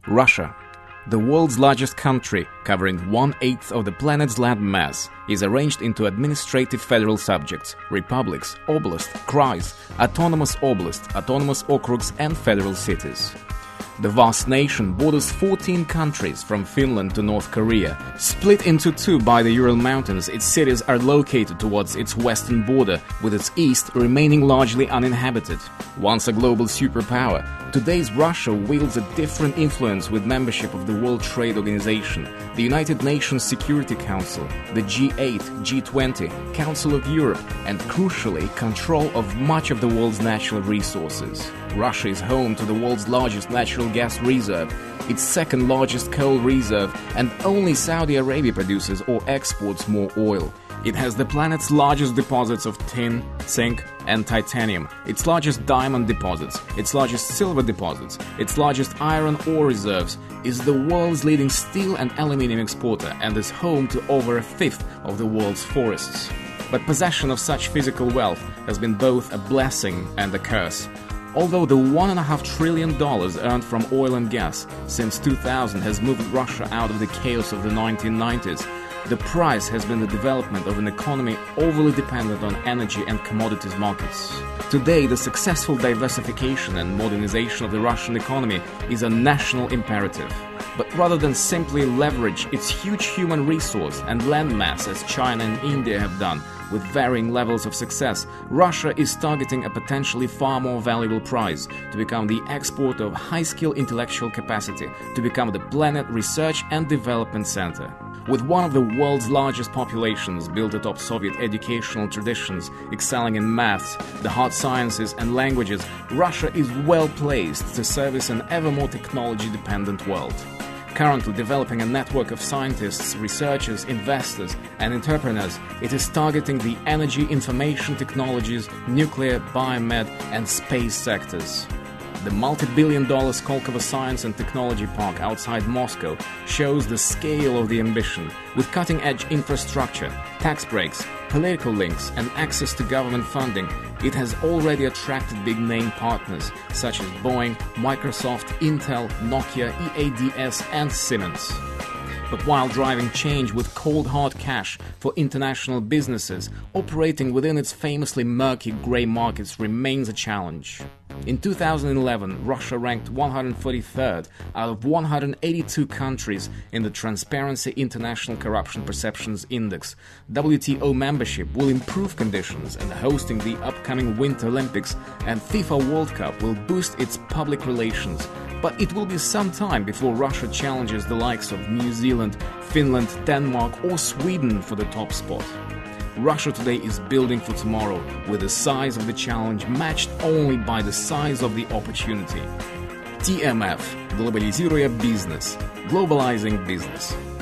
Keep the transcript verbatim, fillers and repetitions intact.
Russia, the world's largest country, covering one-eighth of the planet's land mass, is arranged into administrative federal subjects, republics, oblast, krais, autonomous oblast, autonomous okrugs and federal cities. The vast nation borders fourteen countries from Finland to North Korea. Split into two by the Ural Mountains, its cities are located towards its western border, with its east remaining largely uninhabited. Once a global superpower, today's Russia wields a different influence with membership of the World Trade Organization, the United Nations Security Council, the G eight, G twenty, Council of Europe, and crucially, control of much of the world's natural resources. Russia is home to the world's largest natural gas reserve, its second largest coal reserve, and only Saudi Arabia produces or exports more oil. It has the planet's largest deposits of tin, zinc, and titanium, its largest diamond deposits, its largest silver deposits, its largest iron ore reserves, is the world's leading steel and aluminium exporter, and is home to over a fifth of the world's forests. But possession of such physical wealth has been both a blessing and a curse. Although the one and a half trillion dollars earned from oil and gas since two thousand has moved Russia out of the chaos of the nineteen nineties, the price has been the development of an economy overly dependent on energy and commodities markets. Today, the successful diversification and modernization of the Russian economy is a national imperative. But rather than simply leverage its huge human resource and land mass as China and India have done, with varying levels of success, Russia is targeting a potentially far more valuable prize to become the exporter of high-skill intellectual capacity, to become the planet research and development center. With one of the world's largest populations built atop Soviet educational traditions, excelling in maths, the hard sciences and languages, Russia is well placed to service an ever more technology-dependent world. Currently developing a network of scientists, researchers, investors, and entrepreneurs, it is targeting the energy, information technologies, nuclear, biomed, and space sectors. The multi-billion dollar Skolkovo Science and Technology Park outside Moscow shows the scale of the ambition. With cutting-edge infrastructure, tax breaks, political links, and access to government funding, it has already attracted big-name partners such as Boeing, Microsoft, Intel, Nokia, E A D S, and Siemens. But while driving change with cold hard cash for international businesses, operating within its famously murky grey markets remains a challenge. In two thousand eleven, Russia ranked one hundred forty-third out of one hundred eighty-two countries in the Transparency International Corruption Perceptions Index. W T O membership will improve conditions, and hosting the upcoming Winter Olympics and FIFA World Cup will boost its public relations. But it will be some time before Russia challenges the likes of New Zealand, Finland, Denmark or Sweden for the top spot. Russia today is building for tomorrow, with the size of the challenge matched only by the size of the opportunity. T M F – Globaliziруя бизнес. Globalizing business.